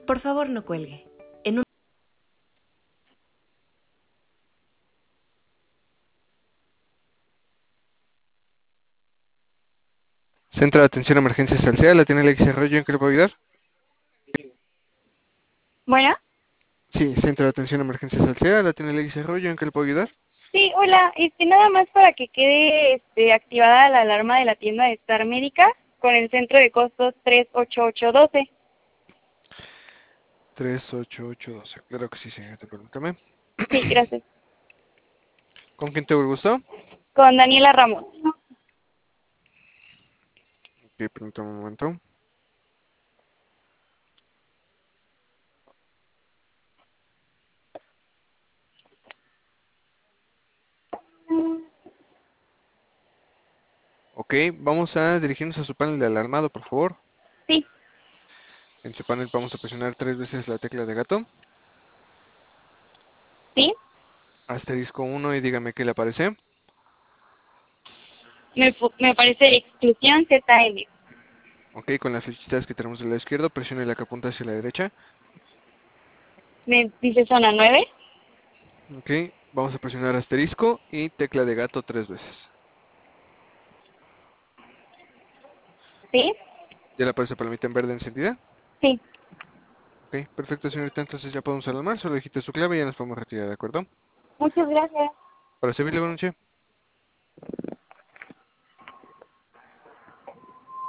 Por favor, no cuelgue. En un... Centro de Atención a Emergencias Salceda, ¿la tiene Alexis Arroyo? ¿En qué le puedo ayudar? Bueno, Sí, Centro de Atención a Emergencias Salceda, ¿la tiene Alexis Arroyo? ¿En qué le puedo ayudar? sí, hola, nada más para que quede activada la alarma de la tienda de Star Médica con el centro de costos 38812. 38812. Claro que sí, señorita, permítame. Sí, gracias. ¿Con quién te gustó? Con Daniela Ramos. Ok, permítame un momento. Ok, vamos a dirigirnos a su panel de alarmado, por favor. Sí, En su panel vamos a presionar 3 veces la tecla de gato. sí, Asterisco 1 y dígame qué le aparece. me parece exclusión ZM. Ok, con las flechitas que tenemos del lado izquierdo, presione la que apunta hacia la derecha. Me dice zona 9. Ok, vamos a presionar asterisco y tecla de gato 3 veces. Sí, ¿Ya le aparece palomita en verde encendida? sí. Ok, perfecto, señorita, entonces ya podemos alarmar, solo digite su clave y ya nos podemos retirar, ¿de acuerdo? Muchas gracias. Para servirle, buenas noches.